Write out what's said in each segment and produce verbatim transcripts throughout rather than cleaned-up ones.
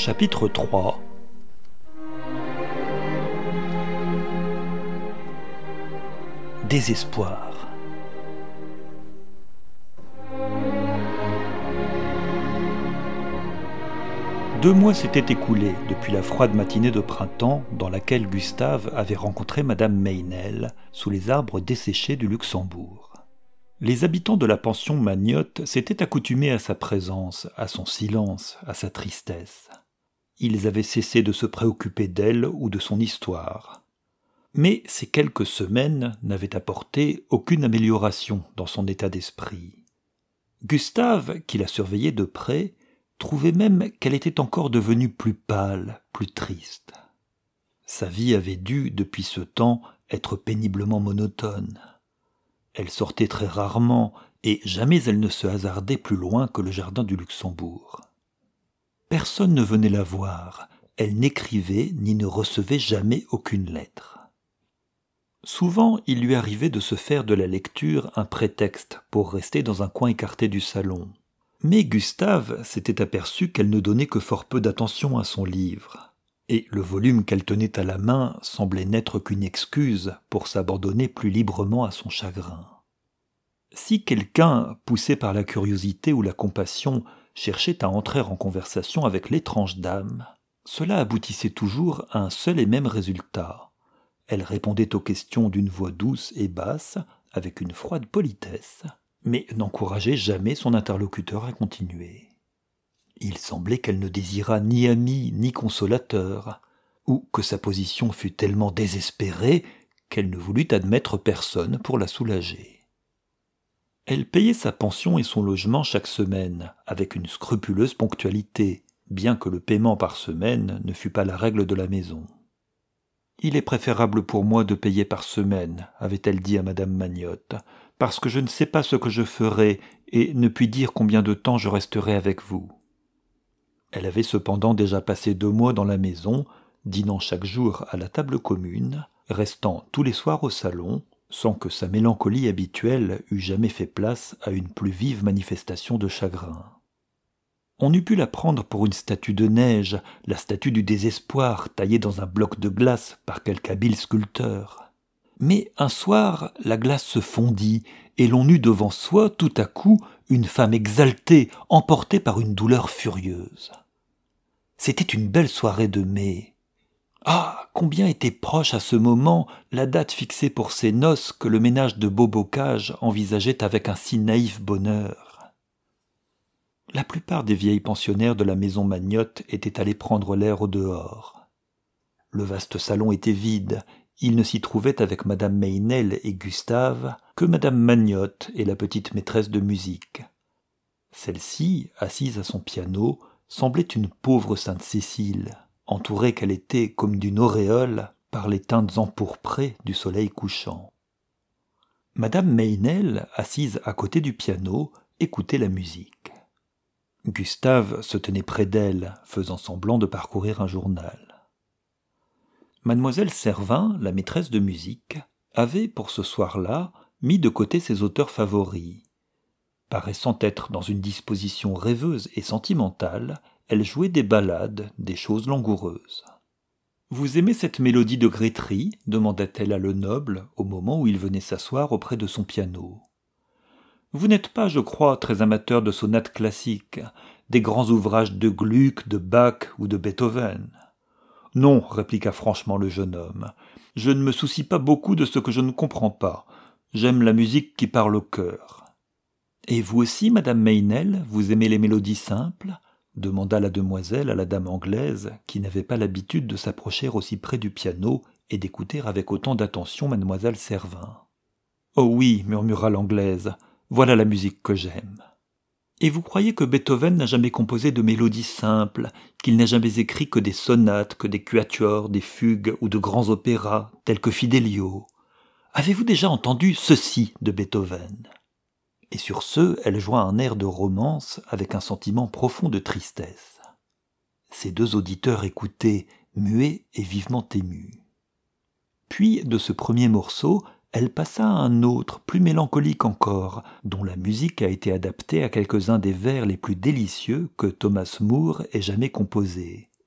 Chapitre trois. Désespoir. Deux mois s'étaient écoulés depuis la froide matinée de printemps dans laquelle Gustave avait rencontré madame Meynell sous les arbres desséchés du Luxembourg. Les habitants de la pension Magnotte s'étaient accoutumés à sa présence, à son silence, à sa tristesse. Ils avaient cessé de se préoccuper d'elle ou de son histoire. Mais ces quelques semaines n'avaient apporté aucune amélioration dans son état d'esprit. Gustave, qui la surveillait de près, trouvait même qu'elle était encore devenue plus pâle, plus triste. Sa vie avait dû, depuis ce temps, être péniblement monotone. Elle sortait très rarement, et jamais elle ne se hasardait plus loin que le jardin du Luxembourg. Personne ne venait la voir, elle n'écrivait ni ne recevait jamais aucune lettre. Souvent, il lui arrivait de se faire de la lecture un prétexte pour rester dans un coin écarté du salon. Mais Gustave s'était aperçu qu'elle ne donnait que fort peu d'attention à son livre, et le volume qu'elle tenait à la main semblait n'être qu'une excuse pour s'abandonner plus librement à son chagrin. Si quelqu'un, poussé par la curiosité ou la compassion, cherchait à entrer en conversation avec l'étrange dame, cela aboutissait toujours à un seul et même résultat. Elle répondait aux questions d'une voix douce et basse, avec une froide politesse, mais n'encourageait jamais son interlocuteur à continuer. Il semblait qu'elle ne désirât ni ami ni consolateur, ou que sa position fût tellement désespérée qu'elle ne voulut admettre personne pour la soulager. Elle payait sa pension et son logement chaque semaine, avec une scrupuleuse ponctualité, bien que le paiement par semaine ne fût pas la règle de la maison. « Il est préférable pour moi de payer par semaine, avait-elle dit à madame Magnotte, parce que je ne sais pas ce que je ferai et ne puis dire combien de temps je resterai avec vous. » Elle avait cependant déjà passé deux mois dans la maison, dînant chaque jour à la table commune, restant tous les soirs au salon, sans que sa mélancolie habituelle eût jamais fait place à une plus vive manifestation de chagrin. On eût pu la prendre pour une statue de neige, la statue du désespoir taillée dans un bloc de glace par quelque habile sculpteur. Mais un soir, la glace se fondit, et l'on eut devant soi, tout à coup, une femme exaltée, emportée par une douleur furieuse. C'était une belle soirée de mai. Ah, combien était proche à ce moment la date fixée pour ces noces que le ménage de Beaubocage envisageait avec un si naïf bonheur. La plupart des vieilles pensionnaires de la maison Magnotte étaient allées prendre l'air au dehors. Le vaste salon était vide, il ne s'y trouvait avec madame Meynell et Gustave que madame Magnotte et la petite maîtresse de musique. Celle-ci, assise à son piano, semblait une pauvre sainte Cécile, entourée qu'elle était comme d'une auréole par les teintes empourprées du soleil couchant. Madame Meynell, assise à côté du piano, écoutait la musique. Gustave se tenait près d'elle, faisant semblant de parcourir un journal. Mademoiselle Servin, la maîtresse de musique, avait, pour ce soir-là, mis de côté ses auteurs favoris. Paraissant être dans une disposition rêveuse et sentimentale, elle jouait des ballades, des choses langoureuses. « Vous aimez cette mélodie de Grétry » demanda-t-elle à Lenoble au moment où il venait s'asseoir auprès de son piano. « Vous n'êtes pas, je crois, très amateur de sonates classiques, des grands ouvrages de Gluck, de Bach ou de Beethoven. »« Non, » répliqua franchement le jeune homme, « je ne me soucie pas beaucoup de ce que je ne comprends pas. J'aime la musique qui parle au cœur. »« Et vous aussi, madame Meynell, vous aimez les mélodies simples ?» demanda la demoiselle à la dame anglaise, qui n'avait pas l'habitude de s'approcher aussi près du piano et d'écouter avec autant d'attention mademoiselle Servin. « Oh oui, murmura l'anglaise, voilà la musique que j'aime. »« Et vous croyez que Beethoven n'a jamais composé de mélodies simples, qu'il n'a jamais écrit que des sonates, que des quatuors, des fugues ou de grands opéras, tels que Fidelio ? Avez-vous déjà entendu ceci de Beethoven ?» Et sur ce, elle joua un air de romance avec un sentiment profond de tristesse. Ces deux auditeurs écoutaient, muets et vivement émus. Puis, de ce premier morceau, elle passa à un autre, plus mélancolique encore, dont la musique a été adaptée à quelques-uns des vers les plus délicieux que Thomas Moore ait jamais composés.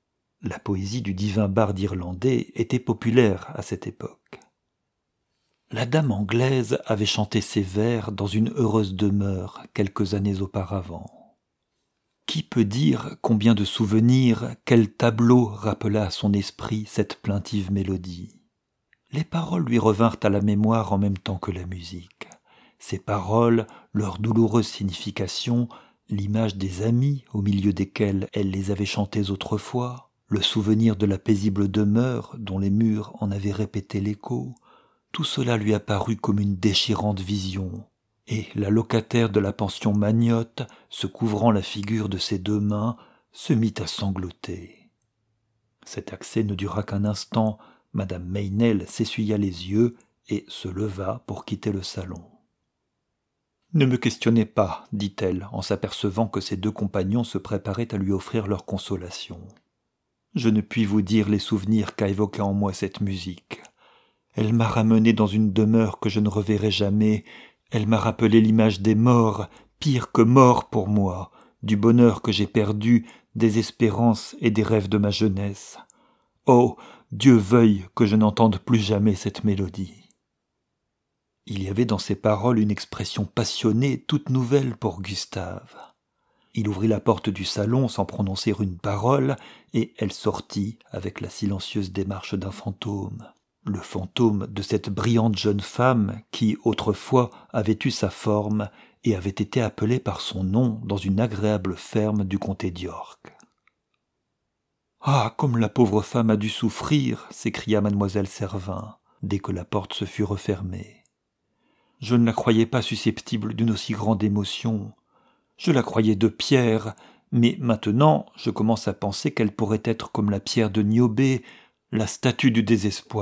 La poésie du divin barde irlandais était populaire à cette époque. La dame anglaise avait chanté ces vers dans une heureuse demeure quelques années auparavant. Qui peut dire combien de souvenirs, quel tableau rappela à son esprit cette plaintive mélodie? Les paroles lui revinrent à la mémoire en même temps que la musique. Ces paroles, leur douloureuse signification, l'image des amis au milieu desquels elle les avait chantées autrefois, le souvenir de la paisible demeure dont les murs en avaient répété l'écho, tout cela lui apparut comme une déchirante vision, et la locataire de la pension Magnotte, se couvrant la figure de ses deux mains, se mit à sangloter. Cet accès ne dura qu'un instant. Madame Meynell s'essuya les yeux et se leva pour quitter le salon. « Ne me questionnez pas, dit-elle, en s'apercevant que ses deux compagnons se préparaient à lui offrir leur consolation. Je ne puis vous dire les souvenirs qu'a évoqués en moi cette musique. Elle m'a ramené dans une demeure que je ne reverrai jamais. Elle m'a rappelé l'image des morts, pire que morts pour moi, du bonheur que j'ai perdu, des espérances et des rêves de ma jeunesse. Oh, Dieu veuille que je n'entende plus jamais cette mélodie. » Il y avait dans ces paroles une expression passionnée toute nouvelle pour Gustave. Il ouvrit la porte du salon sans prononcer une parole, et elle sortit avec la silencieuse démarche d'un fantôme. Le fantôme de cette brillante jeune femme qui, autrefois, avait eu sa forme et avait été appelée par son nom dans une agréable ferme du comté d'York. « Ah, comme la pauvre femme a dû souffrir !» s'écria mademoiselle Servin, dès que la porte se fut refermée. « Je ne la croyais pas susceptible d'une aussi grande émotion. Je la croyais de pierre, mais maintenant je commence à penser qu'elle pourrait être comme la pierre de Niobé, la statue du désespoir. »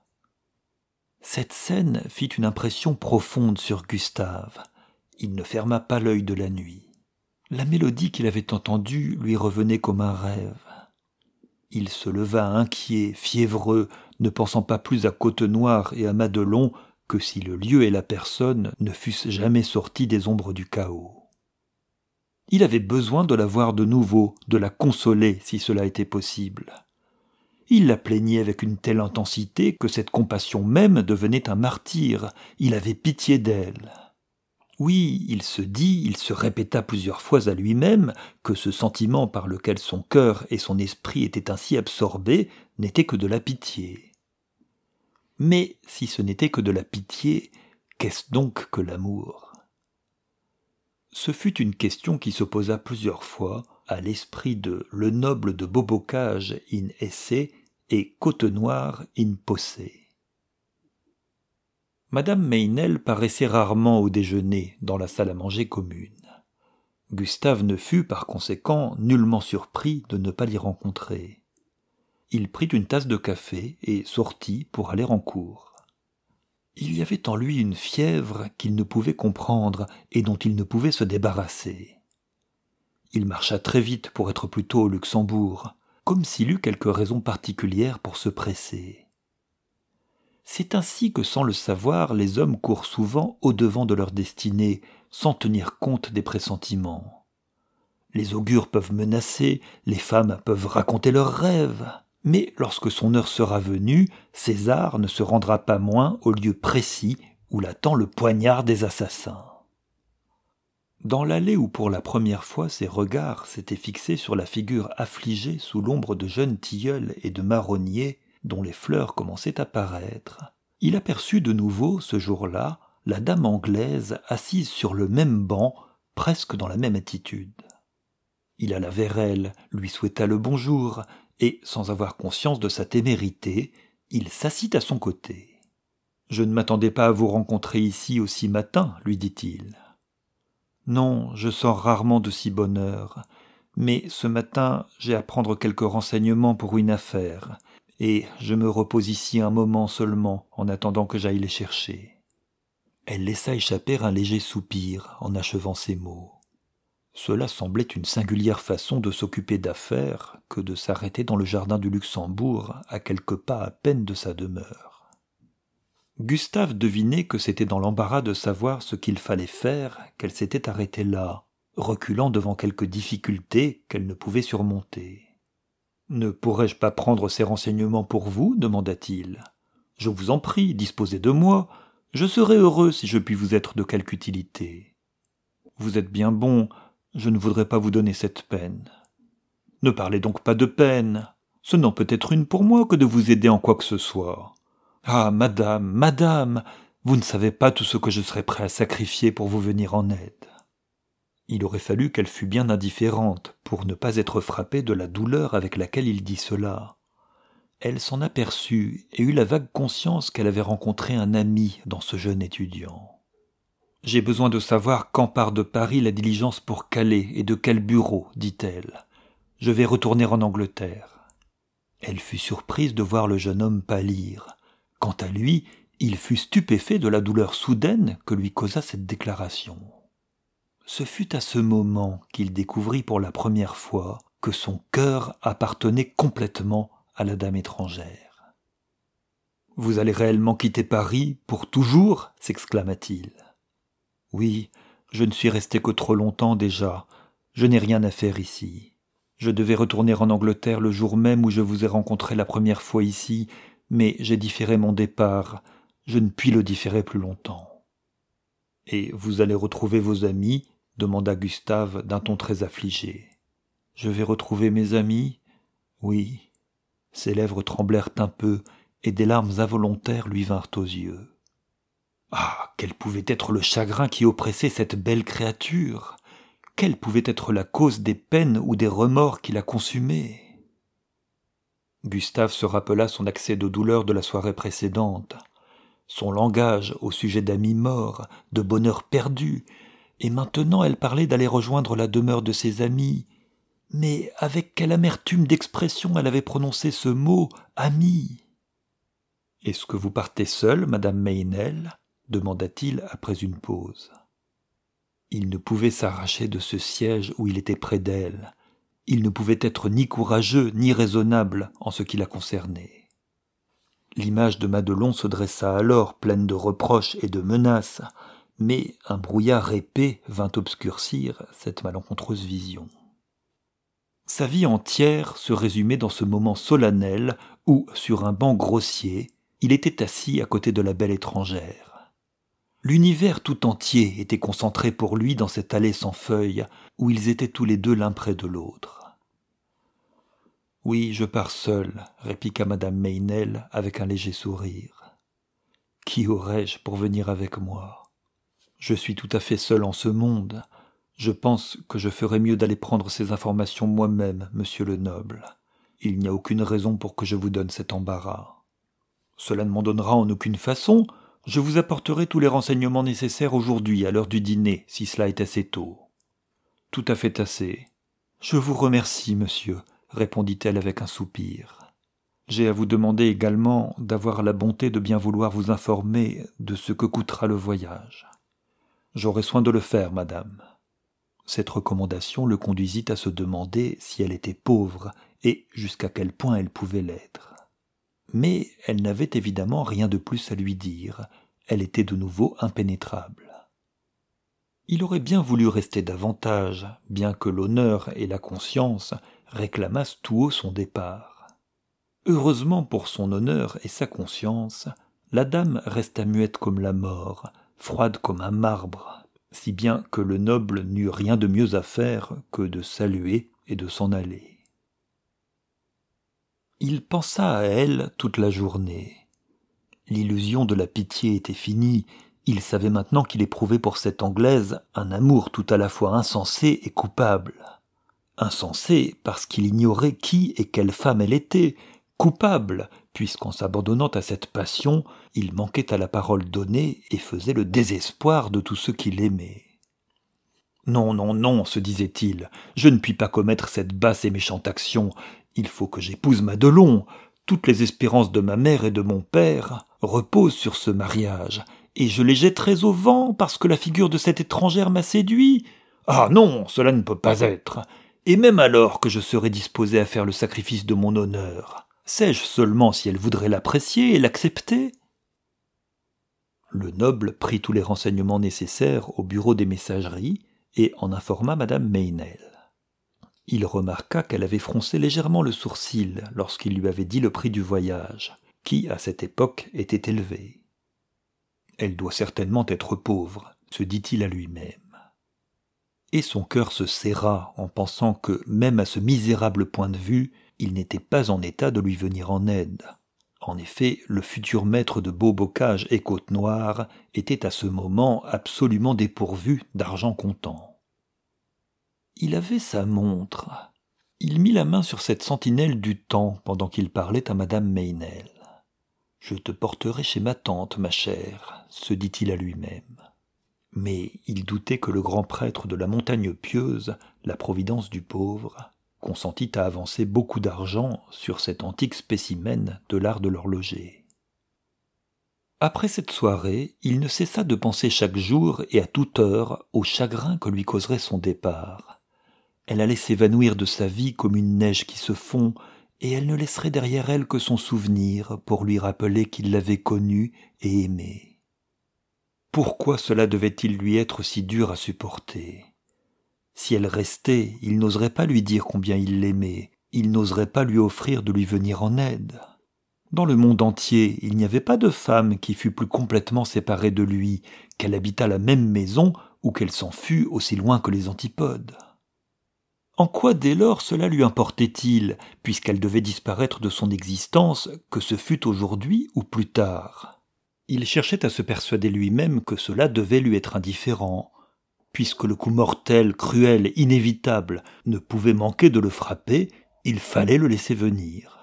Cette scène fit une impression profonde sur Gustave. Il ne ferma pas l'œil de la nuit. La mélodie qu'il avait entendue lui revenait comme un rêve. Il se leva inquiet, fiévreux, ne pensant pas plus à Côtenoir et à Madelon que si le lieu et la personne ne fussent jamais sortis des ombres du chaos. Il avait besoin de la voir de nouveau, de la consoler si cela était possible. Il la plaignait avec une telle intensité que cette compassion même devenait un martyre. Il avait pitié d'elle. Oui, il se dit, il se répéta plusieurs fois à lui-même que ce sentiment par lequel son cœur et son esprit étaient ainsi absorbés n'était que de la pitié. Mais si ce n'était que de la pitié, qu'est-ce donc que l'amour ? Ce fut une question qui se posa plusieurs fois à l'esprit de Le Noble de Beaubocage in esse et Côtenoir in posse. Madame Meynell paraissait rarement au déjeuner dans la salle à manger commune. Gustave ne fut, par conséquent, nullement surpris de ne pas l'y rencontrer. Il prit une tasse de café et sortit pour aller en cour. Il y avait en lui une fièvre qu'il ne pouvait comprendre et dont il ne pouvait se débarrasser. Il marcha très vite pour être plus tôt au Luxembourg, comme s'il eût quelque raison particulière pour se presser. C'est ainsi que, sans le savoir, les hommes courent souvent au-devant de leur destinée, sans tenir compte des pressentiments. Les augures peuvent menacer, les femmes peuvent raconter leurs rêves, mais lorsque son heure sera venue, César ne se rendra pas moins au lieu précis où l'attend le poignard des assassins. Dans l'allée où pour la première fois ses regards s'étaient fixés sur la figure affligée sous l'ombre de jeunes tilleuls et de marronniers, dont les fleurs commençaient à paraître, il aperçut de nouveau, ce jour-là, la dame anglaise assise sur le même banc, presque dans la même attitude. Il alla vers elle, lui souhaita le bonjour, et, sans avoir conscience de sa témérité, il s'assit à son côté. « Je ne m'attendais pas à vous rencontrer ici aussi matin, lui dit-il. Non, je sors rarement de si bonne heure, mais ce matin j'ai à prendre quelques renseignements pour une affaire, et je me repose ici un moment seulement en attendant que j'aille les chercher. » Elle laissa échapper un léger soupir en achevant ces mots. Cela semblait une singulière façon de s'occuper d'affaires que de s'arrêter dans le jardin du Luxembourg à quelques pas à peine de sa demeure. Gustave devinait que c'était dans l'embarras de savoir ce qu'il fallait faire qu'elle s'était arrêtée là, reculant devant quelque difficulté qu'elle ne pouvait surmonter. Ne pourrais-je pas prendre ces renseignements pour vous ? Demanda-t-il. Je vous en prie, disposez de moi. Je serais heureux si je puis vous être de quelque utilité. Vous êtes bien bon, je ne voudrais pas vous donner cette peine. Ne parlez donc pas de peine. Ce n'en peut être une pour moi que de vous aider en quoi que ce soit. Ah, madame, madame, vous ne savez pas tout ce que je serais prêt à sacrifier pour vous venir en aide. Il aurait fallu qu'elle fût bien indifférente pour ne pas être frappée de la douleur avec laquelle il dit cela. Elle s'en aperçut et eut la vague conscience qu'elle avait rencontré un ami dans ce jeune étudiant. « J'ai besoin de savoir quand part de Paris la diligence pour Calais et de quel bureau, dit-elle. Je vais retourner en Angleterre. » Elle fut surprise de voir le jeune homme pâlir. Quant à lui, il fut stupéfait de la douleur soudaine que lui causa cette déclaration. Ce fut à ce moment qu'il découvrit pour la première fois que son cœur appartenait complètement à la dame étrangère. « Vous allez réellement quitter Paris pour toujours ?» s'exclama-t-il. « Oui, je ne suis resté que trop longtemps déjà. Je n'ai rien à faire ici. Je devais retourner en Angleterre le jour même où je vous ai rencontré la première fois ici, mais j'ai différé mon départ. Je ne puis le différer plus longtemps. »« Et vous allez retrouver vos amis ?» demanda Gustave d'un ton très affligé. « Je vais retrouver mes amis ? Oui. » Ses lèvres tremblèrent un peu, et des larmes involontaires lui vinrent aux yeux. Ah, quel pouvait être le chagrin qui oppressait cette belle créature ? Quelle pouvait être la cause des peines ou des remords qui la consumaient ? Gustave se rappela son accès de douleur de la soirée précédente, son langage au sujet d'amis morts, de bonheur perdu, et maintenant elle parlait d'aller rejoindre la demeure de ses amis. Mais avec quelle amertume d'expression elle avait prononcé ce mot « ami ». « Est-ce que vous partez seule, madame Meynell ?» demanda-t-il après une pause. Il ne pouvait s'arracher de ce siège où il était près d'elle. Il ne pouvait être ni courageux ni raisonnable en ce qui la concernait. L'image de Madelon se dressa alors, pleine de reproches et de menaces, mais un brouillard épais vint obscurcir cette malencontreuse vision. Sa vie entière se résumait dans ce moment solennel où, sur un banc grossier, il était assis à côté de la belle étrangère. L'univers tout entier était concentré pour lui dans cette allée sans feuilles où ils étaient tous les deux l'un près de l'autre. « Oui, je pars seul, » répliqua madame Meynell avec un léger sourire. « Qui aurais-je pour venir avec moi ? Je suis tout à fait seul en ce monde. Je pense que je ferais mieux d'aller prendre ces informations moi-même, monsieur le noble. Il n'y a aucune raison pour que je vous donne cet embarras. Cela ne m'en donnera en aucune façon. Je vous apporterai tous les renseignements nécessaires aujourd'hui, à l'heure du dîner, si cela est assez tôt. »« Tout à fait assez. »« Je vous remercie, monsieur, » répondit-elle avec un soupir. « J'ai à vous demander également d'avoir la bonté de bien vouloir vous informer de ce que coûtera le voyage. »« J'aurai soin de le faire, madame. » Cette recommandation le conduisit à se demander si elle était pauvre et jusqu'à quel point elle pouvait l'être. Mais elle n'avait évidemment rien de plus à lui dire, elle était de nouveau impénétrable. Il aurait bien voulu rester davantage, bien que l'honneur et la conscience réclamassent tout haut son départ. Heureusement pour son honneur et sa conscience, la dame resta muette comme la mort, froide comme un marbre, si bien que le noble n'eut rien de mieux à faire que de saluer et de s'en aller. Il pensa à elle toute la journée. L'illusion de la pitié était finie, il savait maintenant qu'il éprouvait pour cette Anglaise un amour tout à la fois insensé et coupable. Insensé parce qu'il ignorait qui et quelle femme elle était, coupable puisqu'en s'abandonnant à cette passion, il manquait à la parole donnée et faisait le désespoir de tous ceux qui l'aimaient. « Non, non, non, se disait-il, je ne puis pas commettre cette basse et méchante action. Il faut que j'épouse Madelon. Toutes les espérances de ma mère et de mon père reposent sur ce mariage, et je les jetterai au vent parce que la figure de cette étrangère m'a séduit. Ah non, cela ne peut pas être. Et même alors que je serais disposé à faire le sacrifice de mon honneur, sais-je seulement si elle voudrait l'apprécier et l'accepter ?» Le noble prit tous les renseignements nécessaires au bureau des messageries et en informa madame Meynell. Il remarqua qu'elle avait froncé légèrement le sourcil lorsqu'il lui avait dit le prix du voyage, qui, à cette époque, était élevé. « Elle doit certainement être pauvre », se dit-il à lui-même. Et son cœur se serra en pensant que, même à ce misérable point de vue, il n'était pas en état de lui venir en aide. En effet, le futur maître de Beaubocage et Côte-Noire était à ce moment absolument dépourvu d'argent comptant. Il avait sa montre. Il mit la main sur cette sentinelle du temps pendant qu'il parlait à madame Meynell. « Je te porterai chez ma tante, ma chère, » se dit-il à lui-même. Mais il doutait que le grand prêtre de la montagne pieuse, la providence du pauvre, consentit à avancer beaucoup d'argent sur cet antique spécimen de l'art de l'horloger. Après cette soirée, il ne cessa de penser chaque jour et à toute heure au chagrin que lui causerait son départ. Elle allait s'évanouir de sa vie comme une neige qui se fond, et elle ne laisserait derrière elle que son souvenir pour lui rappeler qu'il l'avait connue et aimée. Pourquoi cela devait-il lui être si dur à supporter ? Si elle restait, il n'oserait pas lui dire combien il l'aimait, il n'oserait pas lui offrir de lui venir en aide. Dans le monde entier, il n'y avait pas de femme qui fût plus complètement séparée de lui, qu'elle habitât la même maison ou qu'elle s'en fût aussi loin que les antipodes. En quoi dès lors cela lui importait-il, puisqu'elle devait disparaître de son existence, que ce fût aujourd'hui ou plus tard ? Il cherchait à se persuader lui-même que cela devait lui être indifférent, puisque le coup mortel, cruel, inévitable ne pouvait manquer de le frapper, il fallait le laisser venir.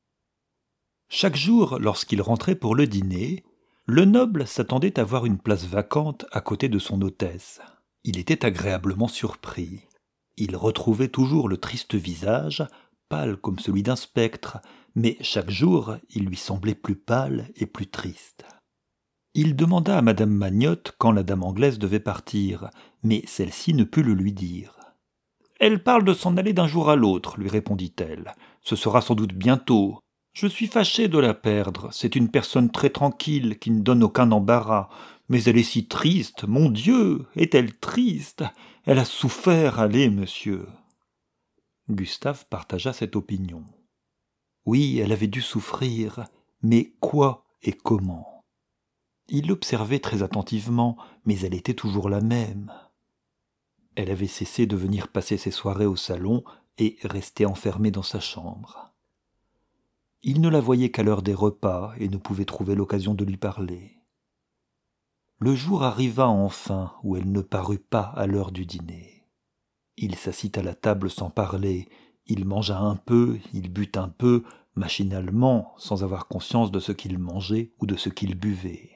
Chaque jour, lorsqu'il rentrait pour le dîner, le noble s'attendait à voir une place vacante à côté de son hôtesse. Il était agréablement surpris. Il retrouvait toujours le triste visage, pâle comme celui d'un spectre, mais chaque jour il lui semblait plus pâle et plus triste. Il demanda à madame Magnotte quand la dame anglaise devait partir, mais celle-ci ne put le lui dire. « Elle parle de s'en aller d'un jour à l'autre, lui répondit-elle. Ce sera sans doute bientôt. Je suis fâché de la perdre. C'est une personne très tranquille qui ne donne aucun embarras. Mais elle est si triste, mon Dieu, est-elle triste ? Elle a souffert, allez, monsieur. » Gustave partagea cette opinion. Oui, elle avait dû souffrir, mais quoi et comment ? Il l'observait très attentivement, mais elle était toujours la même. Elle avait cessé de venir passer ses soirées au salon et restait enfermée dans sa chambre. Il ne la voyait qu'à l'heure des repas et ne pouvait trouver l'occasion de lui parler. Le jour arriva enfin où elle ne parut pas à l'heure du dîner. Il s'assit à la table sans parler, il mangea un peu, il but un peu, machinalement, sans avoir conscience de ce qu'il mangeait ou de ce qu'il buvait.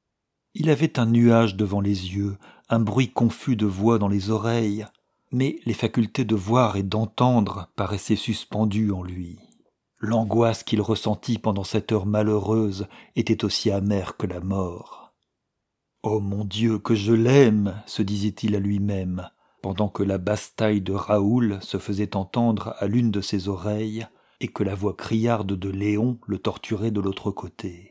Il avait un nuage devant les yeux, un bruit confus de voix dans les oreilles, mais les facultés de voir et d'entendre paraissaient suspendues en lui. L'angoisse qu'il ressentit pendant cette heure malheureuse était aussi amère que la mort. « Oh mon Dieu, que je l'aime !» se disait-il à lui-même, pendant que la basse-taille de Raoul se faisait entendre à l'une de ses oreilles et que la voix criarde de Léon le torturait de l'autre côté.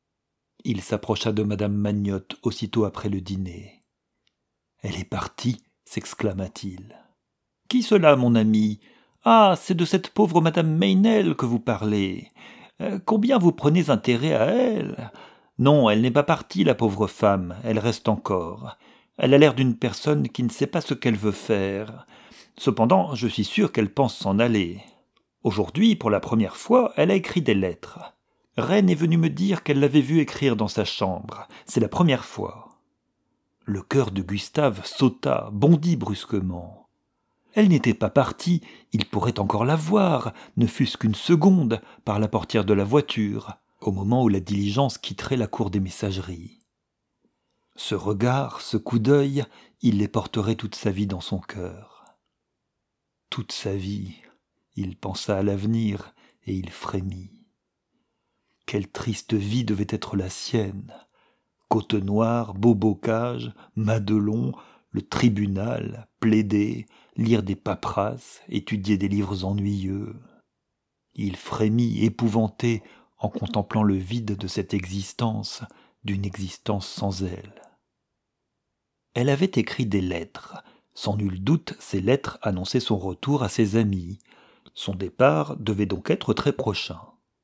Il s'approcha de madame Magnotte aussitôt après le dîner. « Elle est partie !» s'exclama-t-il. « Qui cela, mon ami ? Ah, c'est de cette pauvre madame Meynell que vous parlez. Euh, combien vous prenez intérêt à elle ? Non, elle n'est pas partie, la pauvre femme, elle reste encore. Elle a l'air d'une personne qui ne sait pas ce qu'elle veut faire. Cependant, je suis sûr qu'elle pense s'en aller. Aujourd'hui, pour la première fois, elle a écrit des lettres. Reine est venue me dire qu'elle l'avait vue écrire dans sa chambre. C'est la première fois. » Le cœur de Gustave sauta, bondit brusquement. Elle n'était pas partie, il pourrait encore la voir, ne fût-ce qu'une seconde, par la portière de la voiture, au moment où la diligence quitterait la cour des messageries. Ce regard, ce coup d'œil, il les porterait toute sa vie dans son cœur. Toute sa vie, il pensa à l'avenir et il frémit. Quelle triste vie devait être la sienne. Côte-Noire, Beaubocage, Madelon, le tribunal, plaider, lire des paperasses, étudier des livres ennuyeux. Il frémit, épouvanté, en contemplant le vide de cette existence, d'une existence sans elle. Elle avait écrit des lettres. Sans nul doute, ces lettres annonçaient son retour à ses amis. Son départ devait donc être très prochain.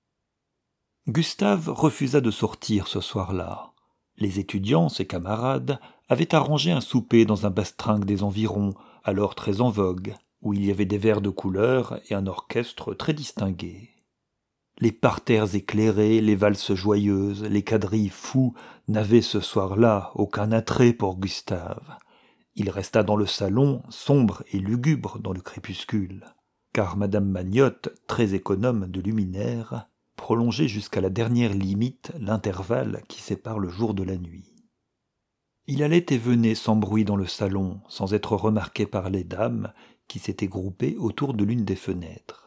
Gustave refusa de sortir ce soir-là. Les étudiants, ses camarades, avaient arrangé un souper dans un bastringue des environs, alors très en vogue, où il y avait des verres de couleur et un orchestre très distingué. Les parterres éclairés, les valses joyeuses, les quadrilles fous n'avaient ce soir-là aucun attrait pour Gustave. Il resta dans le salon, sombre et lugubre dans le crépuscule, car madame Magnotte, très économe de luminaire, prolongeait jusqu'à la dernière limite l'intervalle qui sépare le jour de la nuit. Il allait et venait sans bruit dans le salon, sans être remarqué par les dames qui s'étaient groupées autour de l'une des fenêtres.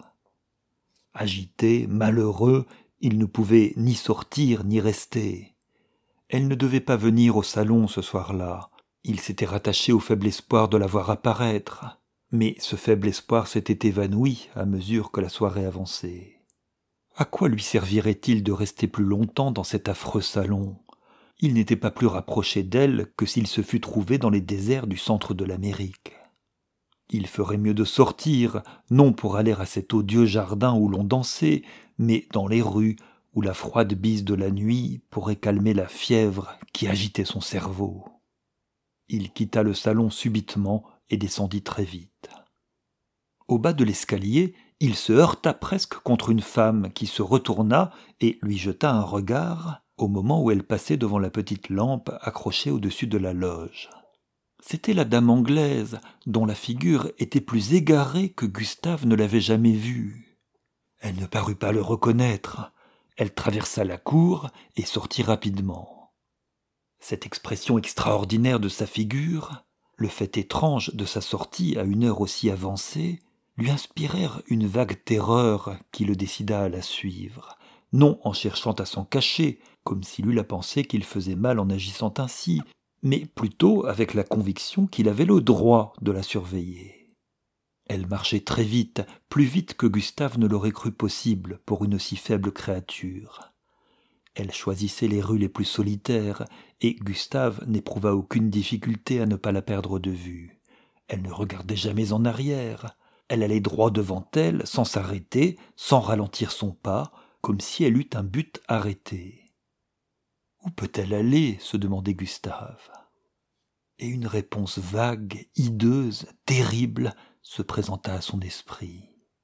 Agité, malheureux, il ne pouvait ni sortir ni rester. Elle ne devait pas venir au salon ce soir-là. Il s'était rattaché au faible espoir de la voir apparaître, mais ce faible espoir s'était évanoui à mesure que la soirée avançait. À quoi lui servirait-il de rester plus longtemps dans cet affreux salon ? Il n'était pas plus rapproché d'elle que s'il se fût trouvé dans les déserts du centre de l'Amérique. Il ferait mieux de sortir, non pour aller à cet odieux jardin où l'on dansait, mais dans les rues où la froide bise de la nuit pourrait calmer la fièvre qui agitait son cerveau. Il quitta le salon subitement et descendit très vite. Au bas de l'escalier, il se heurta presque contre une femme qui se retourna et lui jeta un regard au moment où elle passait devant la petite lampe accrochée au-dessus de la loge. C'était la dame anglaise, dont la figure était plus égarée que Gustave ne l'avait jamais vue. Elle ne parut pas le reconnaître. Elle traversa la cour et sortit rapidement. Cette expression extraordinaire de sa figure, le fait étrange de sa sortie à une heure aussi avancée, lui inspirèrent une vague terreur qui le décida à la suivre, non en cherchant à s'en cacher, comme s'il eût la pensée qu'il faisait mal en agissant ainsi, mais plutôt avec la conviction qu'il avait le droit de la surveiller. Elle marchait très vite, plus vite que Gustave ne l'aurait cru possible pour une aussi faible créature. Elle choisissait les rues les plus solitaires, et Gustave n'éprouva aucune difficulté à ne pas la perdre de vue. Elle ne regardait jamais en arrière. Elle allait droit devant elle, sans s'arrêter, sans ralentir son pas, comme si elle eût un but arrêté. Où peut-elle aller ? Se demandait Gustave. Et une réponse vague, hideuse, terrible, se présenta à son esprit.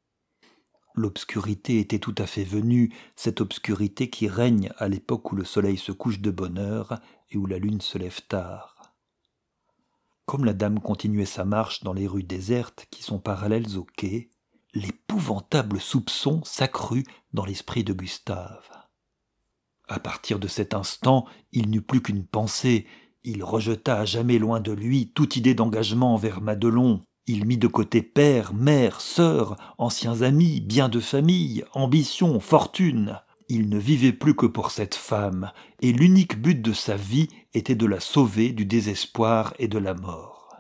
L'obscurité était tout à fait venue, cette obscurité qui règne à l'époque où le soleil se couche de bonne heure et où la lune se lève tard. Comme la dame continuait sa marche dans les rues désertes qui sont parallèles au quai, l'épouvantable soupçon s'accrut dans l'esprit de Gustave. À partir de cet instant, il n'eut plus qu'une pensée. Il rejeta à jamais loin de lui toute idée d'engagement envers Madelon. Il mit de côté père, mère, sœur, anciens amis, biens de famille, ambition, fortune. Il ne vivait plus que pour cette femme, et l'unique but de sa vie était de la sauver du désespoir et de la mort.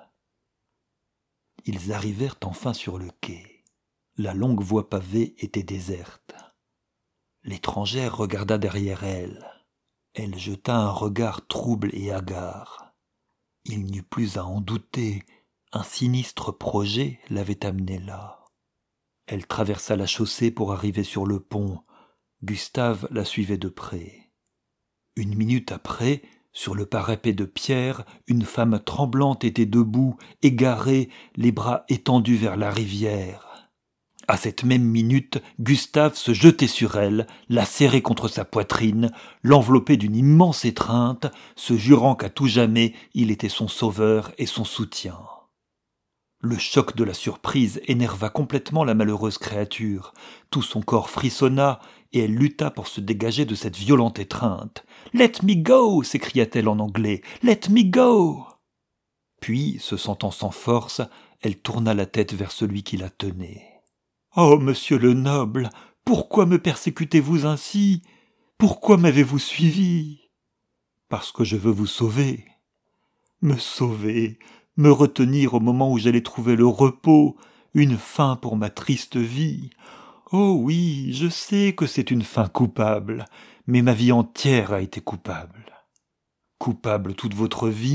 Ils arrivèrent enfin sur le quai. La longue voie pavée était déserte. L'étrangère regarda derrière elle. Elle jeta un regard trouble et hagard. Il n'y eut plus à en douter. Un sinistre projet l'avait amenée là. Elle traversa la chaussée pour arriver sur le pont. Gustave la suivait de près. Une minute après, sur le parapet de pierre, une femme tremblante était debout, égarée, les bras étendus vers la rivière. À cette même minute, Gustave se jetait sur elle, la serrait contre sa poitrine, l'enveloppait d'une immense étreinte, se jurant qu'à tout jamais il était son sauveur et son soutien. Le choc de la surprise énerva complètement la malheureuse créature. Tout son corps frissonna et elle lutta pour se dégager de cette violente étreinte. « Let me go !» s'écria-t-elle en anglais. « Let me go !» Puis, se sentant sans force, elle tourna la tête vers celui qui la tenait. « Oh, monsieur le noble, pourquoi me persécutez-vous ainsi ? Pourquoi m'avez-vous suivi ? Parce que je veux vous sauver. Me sauver, me retenir au moment où j'allais trouver le repos, une fin pour ma triste vie. Oh oui, je sais que c'est une fin coupable, mais ma vie entière a été coupable. Coupable toute votre vie,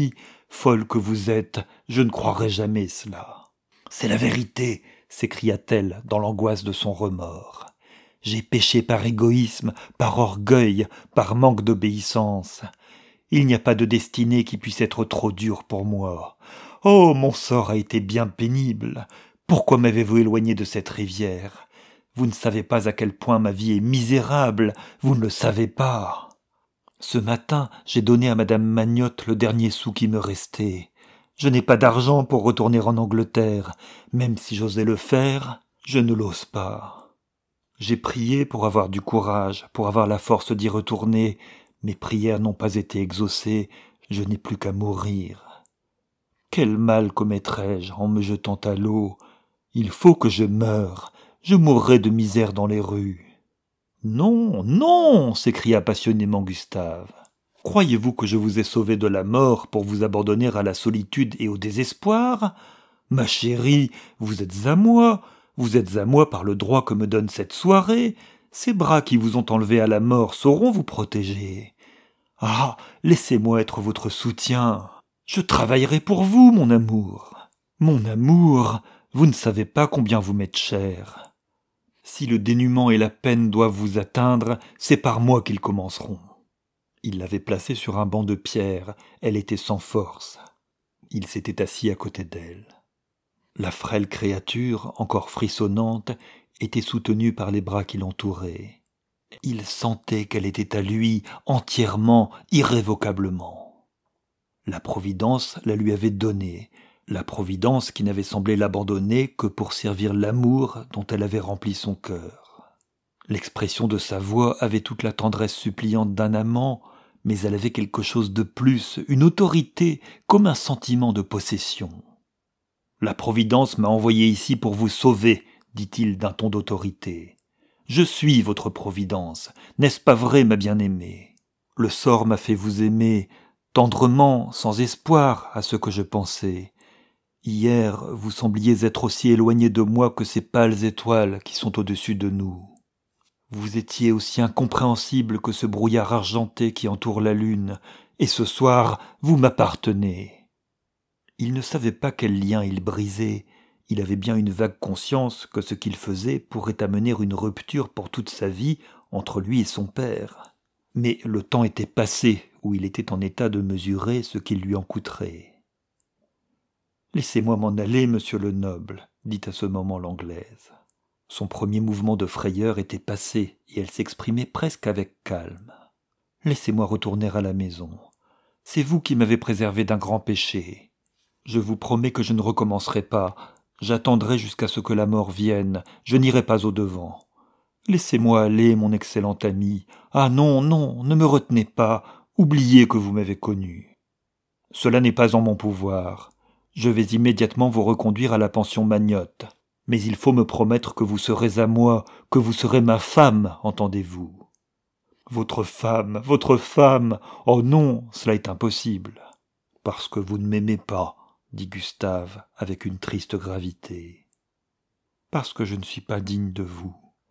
Folle que vous êtes, je ne croirais jamais cela. C'est la vérité, s'écria-t-elle dans l'angoisse de son remords. J'ai péché par égoïsme, par orgueil, par manque d'obéissance. Il n'y a pas de destinée qui puisse être trop dure pour moi. Oh, mon sort a été bien pénible. Pourquoi m'avez-vous éloigné de cette rivière? Vous ne savez pas à quel point ma vie est misérable, vous ne le savez pas. Ce matin, j'ai donné à madame Magnotte le dernier sou qui me restait. Je n'ai pas d'argent pour retourner en Angleterre. Même si j'osais le faire, je ne l'ose pas. J'ai prié pour avoir du courage, pour avoir la force d'y retourner. Mes prières n'ont pas été exaucées, je n'ai plus qu'à mourir. Quel mal commettrais-je en me jetant à l'eau? Il faut que je meure, je mourrai de misère dans les rues. Non, non, s'écria passionnément Gustave. Croyez-vous que je vous ai sauvé de la mort pour vous abandonner à la solitude et au désespoir? Ma chérie, vous êtes à moi, vous êtes à moi par le droit que me donne cette soirée. Ces bras qui vous ont enlevé à la mort sauront vous protéger. Ah, laissez-moi être votre soutien. Je travaillerai pour vous, mon amour. Mon amour, vous ne savez pas combien vous m'êtes cher. Si le dénuement et la peine doivent vous atteindre, c'est par moi qu'ils commenceront. Il l'avait placée sur un banc de pierre, elle était sans force. Il s'était assis à côté d'elle. La frêle créature, encore frissonnante, était soutenue par les bras qui l'entouraient. Il sentait qu'elle était à lui, entièrement, irrévocablement. La Providence la lui avait donnée, la Providence qui n'avait semblé l'abandonner que pour servir l'amour dont elle avait rempli son cœur. L'expression de sa voix avait toute la tendresse suppliante d'un amant, mais elle avait quelque chose de plus, une autorité, comme un sentiment de possession. « La Providence m'a envoyé ici pour vous sauver, » dit-il d'un ton d'autorité. « Je suis votre Providence, n'est-ce pas vrai, ma bien-aimée? Le sort m'a fait vous aimer, tendrement, sans espoir, à ce que je pensais. Hier, vous sembliez être aussi éloigné de moi que ces pâles étoiles qui sont au-dessus de nous. Vous étiez aussi incompréhensible que ce brouillard argenté qui entoure la lune, et ce soir, vous m'appartenez. » Il ne savait pas quel lien il brisait, il avait bien une vague conscience que ce qu'il faisait pourrait amener une rupture pour toute sa vie entre lui et son père. Mais le temps était passé où il était en état de mesurer ce qu'il lui en coûterait. « Laissez-moi m'en aller, monsieur le noble, » dit à ce moment l'Anglaise. Son premier mouvement de frayeur était passé et elle s'exprimait presque avec calme. « Laissez-moi retourner à la maison. C'est vous qui m'avez préservé d'un grand péché. Je vous promets que je ne recommencerai pas. J'attendrai jusqu'à ce que la mort vienne. Je n'irai pas au-devant. Laissez-moi aller, mon excellent ami. Ah non, non, ne me retenez pas. Oubliez que vous m'avez connu. Cela n'est pas en mon pouvoir. Je vais immédiatement vous reconduire à la pension Magnotte. Mais il faut me promettre que vous serez à moi, que vous serez ma femme, entendez-vous? Votre femme, votre femme! Oh non, cela est impossible. Parce que vous ne m'aimez pas, dit Gustave avec une triste gravité. Parce que je ne suis pas digne de vous.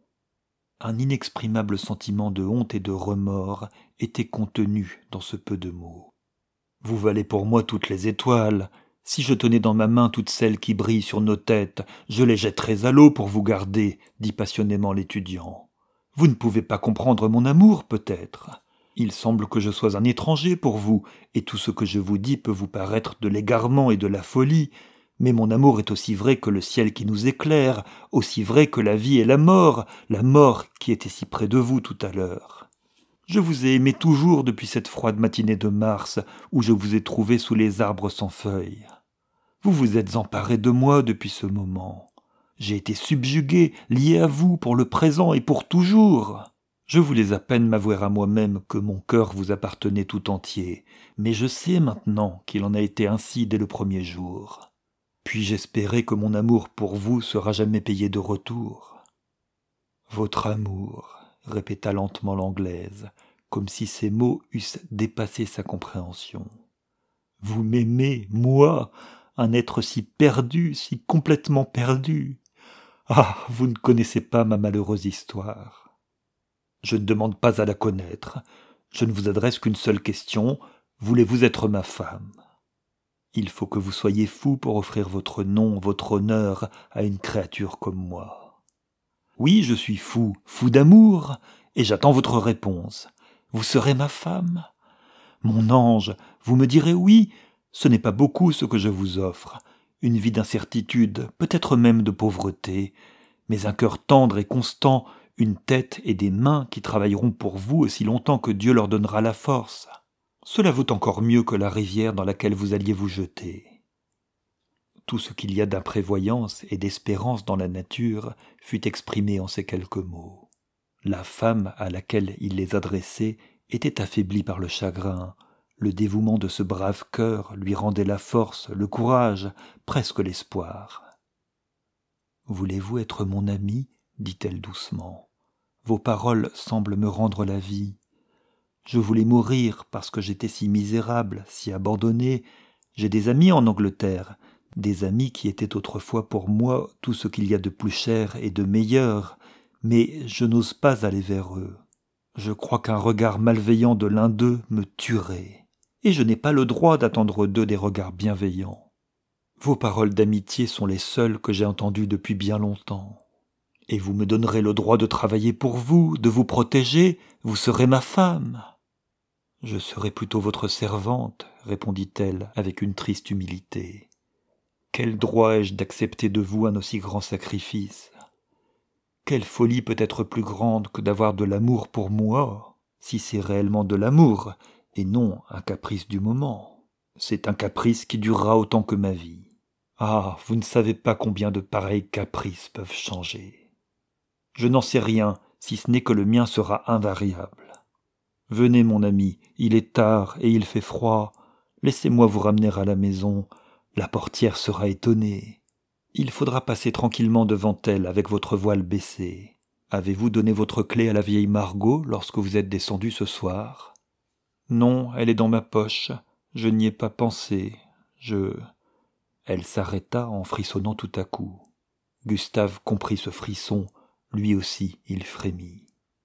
Un inexprimable sentiment de honte et de remords était contenu dans ce peu de mots. Vous valez pour moi toutes les étoiles. Si je tenais dans ma main toutes celles qui brillent sur nos têtes, je les jetterais à l'eau pour vous garder, dit passionnément l'étudiant. Vous ne pouvez pas comprendre mon amour, peut-être. Il semble que je sois un étranger pour vous, et tout ce que je vous dis peut vous paraître de l'égarement et de la folie, mais mon amour est aussi vrai que le ciel qui nous éclaire, aussi vrai que la vie et la mort, la mort qui était si près de vous tout à l'heure. Je vous ai aimé toujours depuis cette froide matinée de mars, où je vous ai trouvé sous les arbres sans feuilles. Vous vous êtes emparé de moi depuis ce moment. J'ai été subjugué, lié à vous pour le présent et pour toujours. Je voulais à peine m'avouer à moi-même que mon cœur vous appartenait tout entier, mais je sais maintenant qu'il en a été ainsi dès le premier jour. Puis-je espérer que mon amour pour vous sera jamais payé de retour? Votre amour, répéta lentement l'Anglaise, comme si ces mots eussent dépassé sa compréhension. Vous m'aimez, moi, un être si perdu, si complètement perdu. Ah, vous ne connaissez pas ma malheureuse histoire. Je ne demande pas à la connaître. Je ne vous adresse qu'une seule question. Voulez-vous être ma femme? Il faut que vous soyez fou pour offrir votre nom, votre honneur à une créature comme moi. Oui, je suis fou, fou d'amour, et j'attends votre réponse. Vous serez ma femme ? Mon ange, vous me direz oui, ce n'est pas beaucoup ce que je vous offre. Une vie d'incertitude, peut-être même de pauvreté, mais un cœur tendre et constant, une tête et des mains qui travailleront pour vous aussi longtemps que Dieu leur donnera la force. Cela vaut encore mieux que la rivière dans laquelle vous alliez vous jeter. Tout ce qu'il y a d'imprévoyance et d'espérance dans la nature fut exprimé en ces quelques mots. La femme à laquelle il les adressait était affaiblie par le chagrin. Le dévouement de ce brave cœur lui rendait la force, le courage, presque l'espoir. « Voulez-vous être mon ami ?» dit-elle doucement. « Vos paroles semblent me rendre la vie. Je voulais mourir parce que j'étais si misérable, si abandonné. J'ai des amis en Angleterre, des amis qui étaient autrefois pour moi tout ce qu'il y a de plus cher et de meilleur, mais je n'ose pas aller vers eux. Je crois qu'un regard malveillant de l'un d'eux me tuerait, et je n'ai pas le droit d'attendre d'eux des regards bienveillants. Vos paroles d'amitié sont les seules que j'ai entendues depuis bien longtemps. Et vous me donnerez le droit de travailler pour vous, de vous protéger, vous serez ma femme. » « Je serai plutôt votre servante, » répondit-elle avec une triste humilité. « Quel droit ai-je d'accepter de vous un aussi grand sacrifice ? Quelle folie peut être plus grande que d'avoir de l'amour pour moi, si c'est réellement de l'amour, et non un caprice du moment. C'est un caprice qui durera autant que ma vie. Ah, vous ne savez pas combien de pareils caprices peuvent changer. Je n'en sais rien, si ce n'est que le mien sera invariable. Venez, mon ami, il est tard et il fait froid. Laissez-moi vous ramener à la maison. La portière sera étonnée. Il faudra passer tranquillement devant elle avec votre voile baissé. Avez-vous donné votre clé à la vieille Margot lorsque vous êtes descendu ce soir ? Non, elle est dans ma poche. Je n'y ai pas pensé. Je... Elle s'arrêta en frissonnant tout à coup. Gustave comprit ce frisson. Lui aussi, il frémit.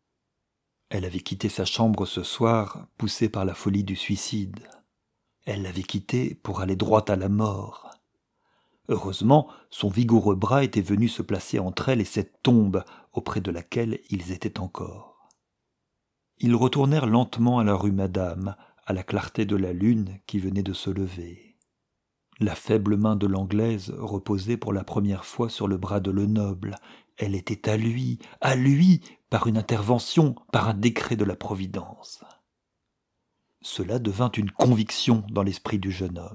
Elle avait quitté sa chambre ce soir, poussée par la folie du suicide. Elle l'avait quitté pour aller droit à la mort. Heureusement, son vigoureux bras était venu se placer entre elle et cette tombe auprès de laquelle ils étaient encore. Ils retournèrent lentement à la rue Madame, à la clarté de la lune qui venait de se lever. La faible main de l'Anglaise reposait pour la première fois sur le bras de Lenoble. Elle était à lui, à lui, par une intervention, par un décret de la Providence. Cela devint une conviction dans l'esprit du jeune homme.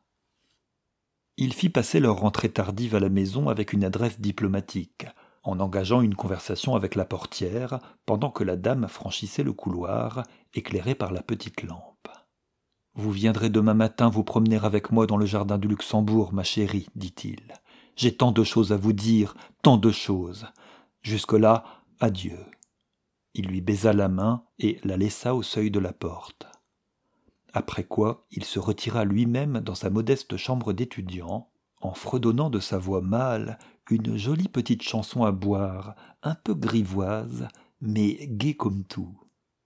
Il fit passer leur rentrée tardive à la maison avec une adresse diplomatique, en engageant une conversation avec la portière pendant que la dame franchissait le couloir, éclairé par la petite lampe. « Vous viendrez demain matin vous promener avec moi dans le jardin du Luxembourg, ma chérie, dit-il. J'ai tant de choses à vous dire, tant de choses. Jusque-là, adieu. » Il lui baisa la main et la laissa au seuil de la porte. Après quoi, il se retira lui-même dans sa modeste chambre d'étudiant, en fredonnant de sa voix mâle une jolie petite chanson à boire, un peu grivoise, mais gaie comme tout.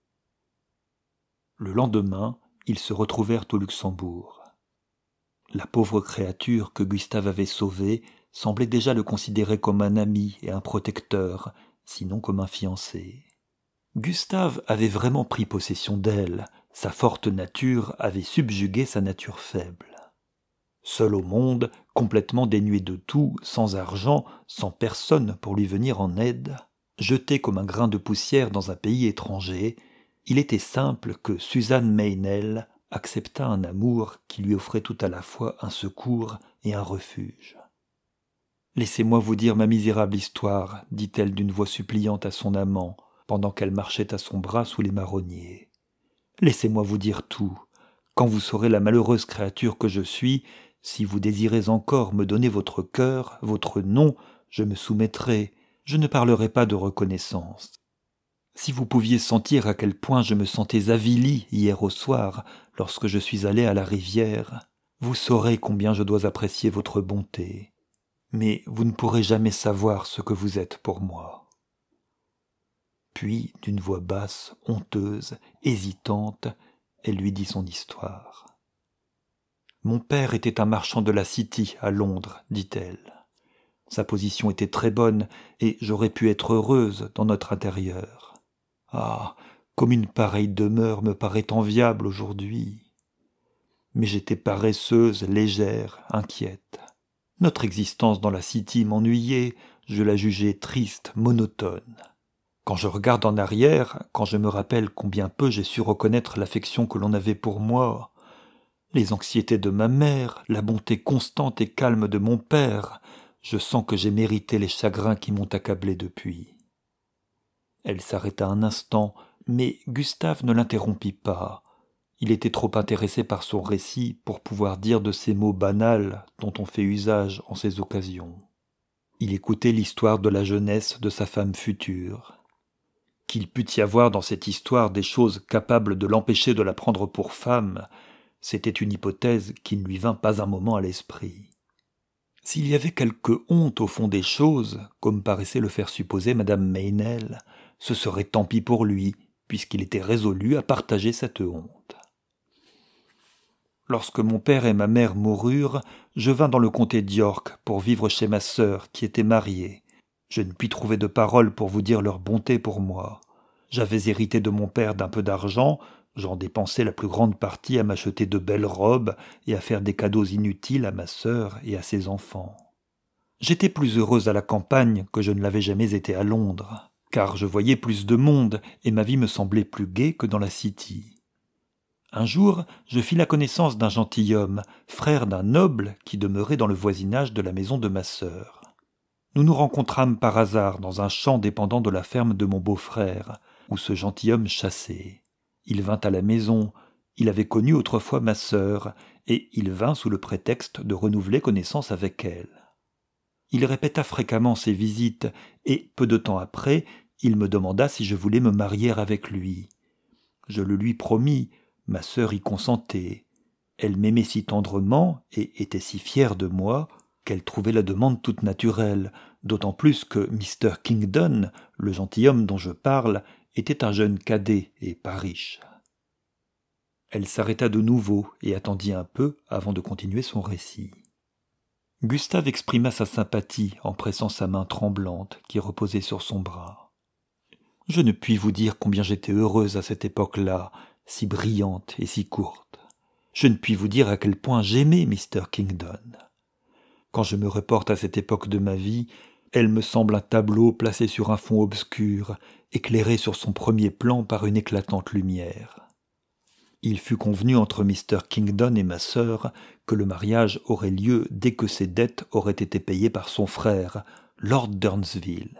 Le lendemain, ils se retrouvèrent au Luxembourg. La pauvre créature que Gustave avait sauvée semblait déjà le considérer comme un ami et un protecteur, sinon comme un fiancé. Gustave avait vraiment pris possession d'elle, sa forte nature avait subjugué sa nature faible. Seul au monde, complètement dénué de tout, sans argent, sans personne pour lui venir en aide, jeté comme un grain de poussière dans un pays étranger, il était simple que Suzanne Meynell acceptât un amour qui lui offrait tout à la fois un secours et un refuge. « Laissez-moi vous dire ma misérable histoire, dit-elle d'une voix suppliante à son amant, pendant qu'elle marchait à son bras sous les marronniers. Laissez-moi vous dire tout. Quand vous saurez la malheureuse créature que je suis, si vous désirez encore me donner votre cœur, votre nom, je me soumettrai, je ne parlerai pas de reconnaissance. Si vous pouviez sentir à quel point je me sentais avili hier au soir, lorsque je suis allé à la rivière, vous saurez combien je dois apprécier votre bonté. Mais vous ne pourrez jamais savoir ce que vous êtes pour moi. » Puis, d'une voix basse, honteuse, hésitante, elle lui dit son histoire. Mon père était un marchand de la City à Londres, dit-elle. Sa position était très bonne et j'aurais pu être heureuse dans notre intérieur. Ah, comme une pareille demeure me paraît enviable aujourd'hui. Mais j'étais paresseuse, légère, inquiète. Notre existence dans la City m'ennuyait, je la jugeais triste, monotone. Quand je regarde en arrière, quand je me rappelle combien peu j'ai su reconnaître l'affection que l'on avait pour moi, les anxiétés de ma mère, la bonté constante et calme de mon père, je sens que j'ai mérité les chagrins qui m'ont accablé depuis. Elle s'arrêta un instant, mais Gustave ne l'interrompit pas. Il était trop intéressé par son récit pour pouvoir dire de ces mots banals dont on fait usage en ces occasions. Il écoutait l'histoire de la jeunesse de sa femme future. Qu'il pût y avoir dans cette histoire des choses capables de l'empêcher de la prendre pour femme, c'était une hypothèse qui ne lui vint pas un moment à l'esprit. S'il y avait quelque honte au fond des choses, comme paraissait le faire supposer madame Meynell, ce serait tant pis pour lui, puisqu'il était résolu à partager cette honte. Lorsque mon père et ma mère moururent, je vins dans le comté d'York pour vivre chez ma sœur, qui était mariée. Je ne puis trouver de paroles pour vous dire leur bonté pour moi. J'avais hérité de mon père d'un peu d'argent, j'en dépensais la plus grande partie à m'acheter de belles robes et à faire des cadeaux inutiles à ma sœur et à ses enfants. J'étais plus heureuse à la campagne que je ne l'avais jamais été à Londres, car je voyais plus de monde et ma vie me semblait plus gaie que dans la City. Un jour, je fis la connaissance d'un gentilhomme, frère d'un noble qui demeurait dans le voisinage de la maison de ma sœur. Nous nous rencontrâmes par hasard dans un champ dépendant de la ferme de mon beau-frère, où ce gentilhomme chassait. Il vint à la maison, il avait connu autrefois ma sœur, et il vint sous le prétexte de renouveler connaissance avec elle. Il répéta fréquemment ses visites, et peu de temps après, il me demanda si je voulais me marier avec lui. Je le lui promis. Ma sœur y consentait. Elle m'aimait si tendrement et était si fière de moi qu'elle trouvait la demande toute naturelle, d'autant plus que mister Kingdon, le gentilhomme dont je parle, était un jeune cadet et pas riche. Elle s'arrêta de nouveau et attendit un peu avant de continuer son récit. Gustave exprima sa sympathie en pressant sa main tremblante qui reposait sur son bras. « Je ne puis vous dire combien j'étais heureuse à cette époque-là, si brillante et si courte. Je ne puis vous dire à quel point j'aimais mister Kingdon. Quand je me reporte à cette époque de ma vie, elle me semble un tableau placé sur un fond obscur, éclairé sur son premier plan par une éclatante lumière. Il fut convenu entre mister Kingdon et ma sœur que le mariage aurait lieu dès que ses dettes auraient été payées par son frère, Lord Durnsville.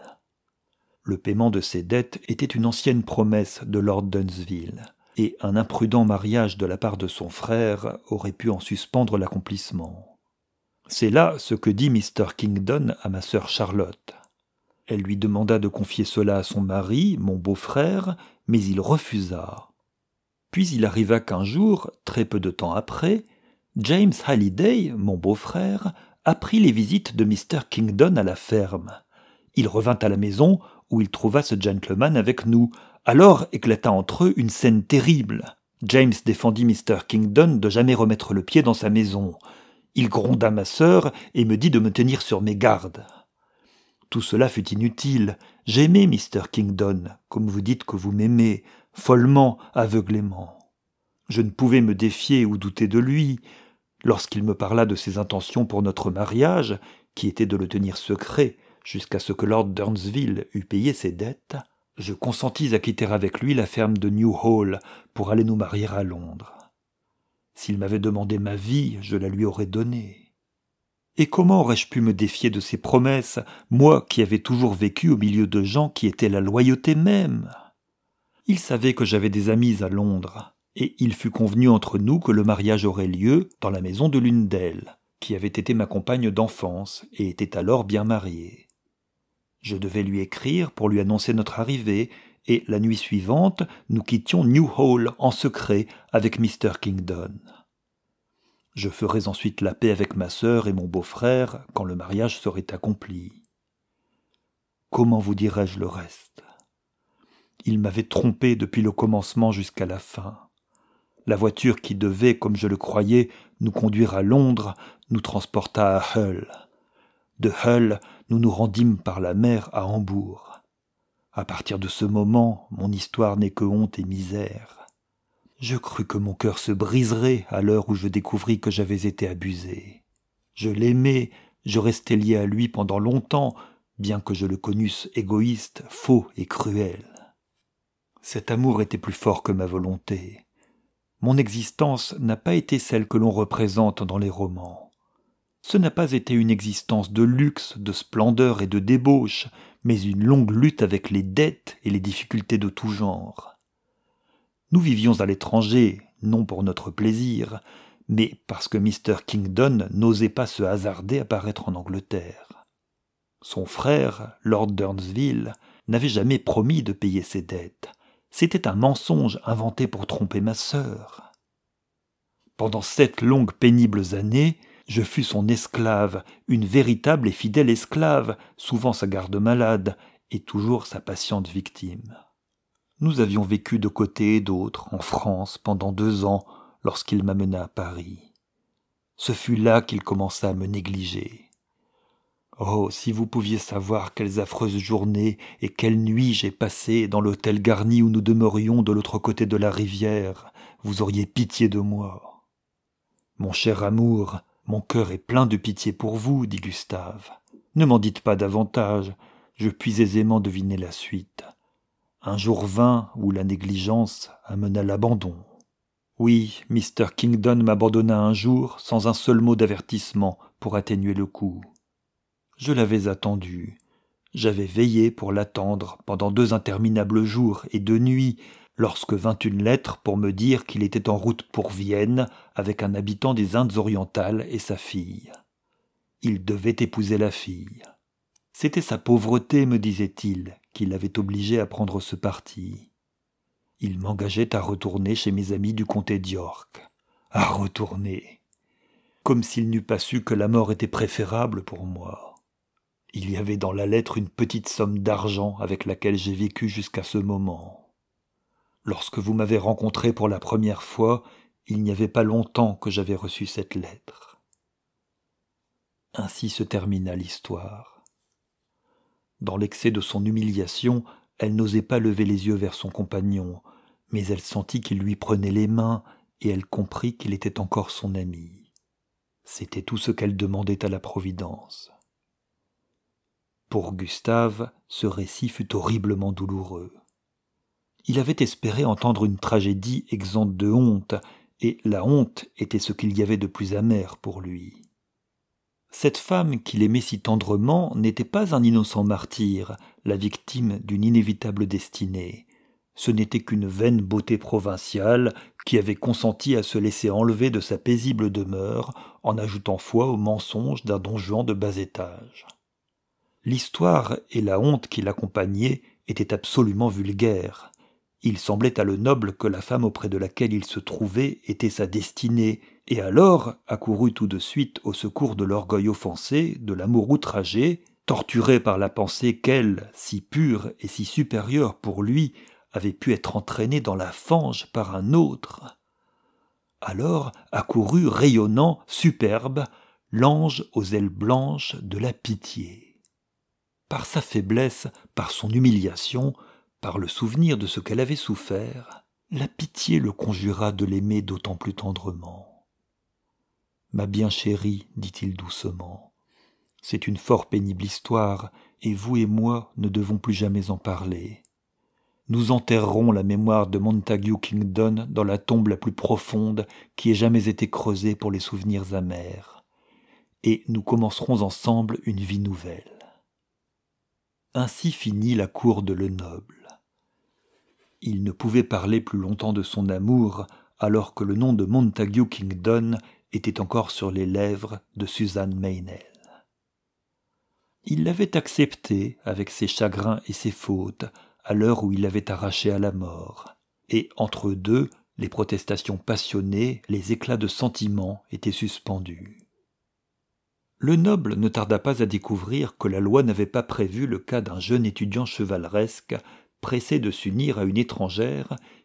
Le paiement de ces dettes était une ancienne promesse de Lord Durnsville, et un imprudent mariage de la part de son frère aurait pu en suspendre l'accomplissement. C'est là ce que dit mister Kingdon à ma sœur Charlotte. Elle lui demanda de confier cela à son mari, mon beau-frère, mais il refusa. Puis il arriva qu'un jour, très peu de temps après, James Halliday, mon beau-frère, apprit les visites de mister Kingdon à la ferme. Il revint à la maison où il trouva ce gentleman avec nous. Alors éclata entre eux une scène terrible. James défendit mister Kingdon de jamais remettre le pied dans sa maison. Il gronda ma sœur et me dit de me tenir sur mes gardes. Tout cela fut inutile. J'aimais mister Kingdon, comme vous dites que vous m'aimez, follement, aveuglément. Je ne pouvais me défier ou douter de lui. Lorsqu'il me parla de ses intentions pour notre mariage, qui était de le tenir secret jusqu'à ce que Lord Durnsville eût payé ses dettes, je consentis à quitter avec lui la ferme de New Hall pour aller nous marier à Londres. S'il m'avait demandé ma vie, je la lui aurais donnée. Et comment aurais-je pu me défier de ses promesses, moi qui avais toujours vécu au milieu de gens qui étaient la loyauté même ? Il savait que j'avais des amis à Londres, et il fut convenu entre nous que le mariage aurait lieu dans la maison de l'une d'elles, qui avait été ma compagne d'enfance et était alors bien mariée. Je devais lui écrire pour lui annoncer notre arrivée, et la nuit suivante, nous quittions New Hall en secret avec mister Kingdon. Je ferais ensuite la paix avec ma sœur et mon beau-frère quand le mariage serait accompli. Comment vous dirais-je le reste ? Il m'avait trompé depuis le commencement jusqu'à la fin. La voiture qui devait, comme je le croyais, nous conduire à Londres, nous transporta à Hull. De Hull, nous nous rendîmes par la mer à Hambourg. À partir de ce moment, mon histoire n'est que honte et misère. Je crus que mon cœur se briserait à l'heure où je découvris que j'avais été abusé. Je l'aimais, je restai lié à lui pendant longtemps, bien que je le connusse égoïste, faux et cruel. Cet amour était plus fort que ma volonté. Mon existence n'a pas été celle que l'on représente dans les romans. Ce n'a pas été une existence de luxe, de splendeur et de débauche, mais une longue lutte avec les dettes et les difficultés de tout genre. Nous vivions à l'étranger, non pour notre plaisir, mais parce que mister Kingdon n'osait pas se hasarder à paraître en Angleterre. Son frère, Lord Durnsville, n'avait jamais promis de payer ses dettes. C'était un mensonge inventé pour tromper ma sœur. Pendant sept longues pénibles années, je fus son esclave, une véritable et fidèle esclave, souvent sa garde-malade et toujours sa patiente victime. Nous avions vécu de côté et d'autre, en France, pendant deux ans, lorsqu'il m'amena à Paris. Ce fut là qu'il commença à me négliger. Oh, si vous pouviez savoir quelles affreuses journées et quelles nuits j'ai passées dans l'hôtel garni où nous demeurions de l'autre côté de la rivière, vous auriez pitié de moi. Mon cher amour, mon cœur est plein de pitié pour vous, dit Gustave. Ne m'en dites pas davantage, je puis aisément deviner la suite. Un jour vint où la négligence amena l'abandon. Oui, mister Kingdon m'abandonna un jour sans un seul mot d'avertissement pour atténuer le coup. Je l'avais attendu. J'avais veillé pour l'attendre pendant deux interminables jours et deux nuits, lorsque vint une lettre pour me dire qu'il était en route pour Vienne avec un habitant des Indes orientales et sa fille. Il devait épouser la fille. C'était sa pauvreté, me disait-il, qui l'avait obligé à prendre ce parti. Il m'engageait à retourner chez mes amis du comté d'York. À retourner. Comme s'il n'eût pas su que la mort était préférable pour moi. Il y avait dans la lettre une petite somme d'argent avec laquelle j'ai vécu jusqu'à ce moment. Lorsque vous m'avez rencontré pour la première fois, il n'y avait pas longtemps que j'avais reçu cette lettre. Ainsi se termina l'histoire. Dans l'excès de son humiliation, elle n'osait pas lever les yeux vers son compagnon, mais elle sentit qu'il lui prenait les mains et elle comprit qu'il était encore son ami. C'était tout ce qu'elle demandait à la Providence. Pour Gustave, ce récit fut horriblement douloureux. Il avait espéré entendre une tragédie exempte de honte, et la honte était ce qu'il y avait de plus amer pour lui. Cette femme qu'il aimait si tendrement n'était pas un innocent martyr, la victime d'une inévitable destinée. Ce n'était qu'une vaine beauté provinciale qui avait consenti à se laisser enlever de sa paisible demeure en ajoutant foi aux mensonges d'un don Juan de bas étage. L'histoire et la honte qui l'accompagnaient étaient absolument vulgaires. Il semblait à Lenoble que la femme auprès de laquelle il se trouvait était sa destinée, et alors accourut tout de suite au secours de l'orgueil offensé, de l'amour outragé, torturé par la pensée qu'elle, si pure et si supérieure pour lui, avait pu être entraînée dans la fange par un autre. Alors accourut rayonnant, superbe, l'ange aux ailes blanches de la pitié. Par sa faiblesse, par son humiliation, par le souvenir de ce qu'elle avait souffert, la pitié le conjura de l'aimer d'autant plus tendrement. « Ma bien chérie, dit-il doucement, c'est une fort pénible histoire, et vous et moi ne devons plus jamais en parler. Nous enterrerons la mémoire de Montague Kingdon dans la tombe la plus profonde qui ait jamais été creusée pour les souvenirs amers, et nous commencerons ensemble une vie nouvelle. » Ainsi finit la cour de Lenoble. Il ne pouvait parler plus longtemps de son amour, alors que le nom de Montague Kingdon était encore sur les lèvres de Susan Meynell. Il l'avait acceptée avec ses chagrins et ses fautes, à l'heure où il l'avait arrachée à la mort, et entre eux deux, les protestations passionnées, les éclats de sentiment étaient suspendus. Lenoble ne tarda pas à découvrir que la loi n'avait pas prévu le cas d'un jeune étudiant chevaleresque pressé de s'unir à une étrangère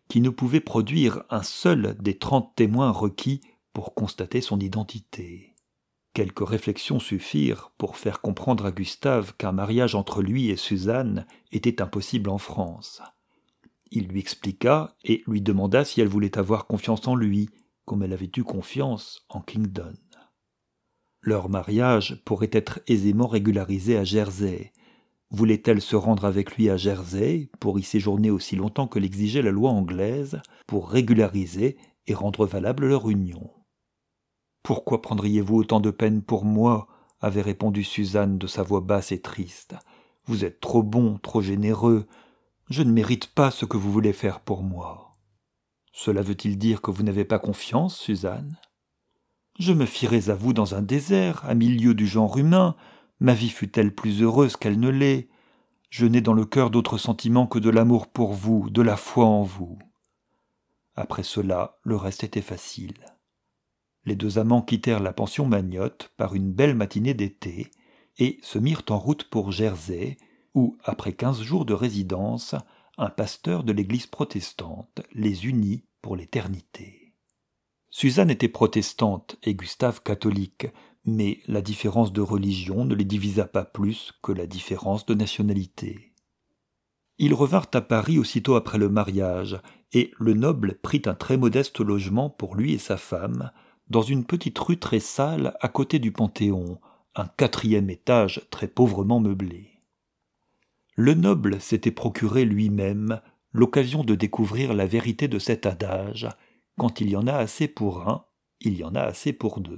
qui ne pouvait produire un seul des trente témoins requis pour constater son identité. Quelques réflexions suffirent pour faire comprendre à Gustave qu'un mariage entre lui et Suzanne était impossible en France. Il lui expliqua et lui demanda si elle voulait avoir confiance en lui, comme elle avait eu confiance en Kingdon. Leur mariage pourrait être aisément régularisé à Jersey. Voulait-elle se rendre avec lui à Jersey pour y séjourner aussi longtemps que l'exigeait la loi anglaise, pour régulariser et rendre valable leur union? « Pourquoi prendriez-vous autant de peine pour moi ?» avait répondu Suzanne de sa voix basse et triste. « Vous êtes trop bon, trop généreux. Je ne mérite pas ce que vous voulez faire pour moi. » « Cela veut-il dire que vous n'avez pas confiance, Suzanne ? Je me fierais à vous dans un désert, à milieu du genre humain. Ma vie fut-elle plus heureuse qu'elle ne l'est? Je n'ai dans le cœur d'autre sentiment que de l'amour pour vous, de la foi en vous. » Après cela, le reste était facile. Les deux amants quittèrent la pension Magnotte par une belle matinée d'été et se mirent en route pour Jersey, où, après quinze jours de résidence, un pasteur de l'église protestante les unit pour l'éternité. Suzanne était protestante et Gustave catholique, mais la différence de religion ne les divisa pas plus que la différence de nationalité. Ils revinrent à Paris aussitôt après le mariage, et le noble prit un très modeste logement pour lui et sa femme, dans une petite rue très sale à côté du Panthéon, un quatrième étage très pauvrement meublé. Le noble s'était procuré lui-même l'occasion de découvrir la vérité de cet adage « Quand il y en a assez pour un, il y en a assez pour deux ».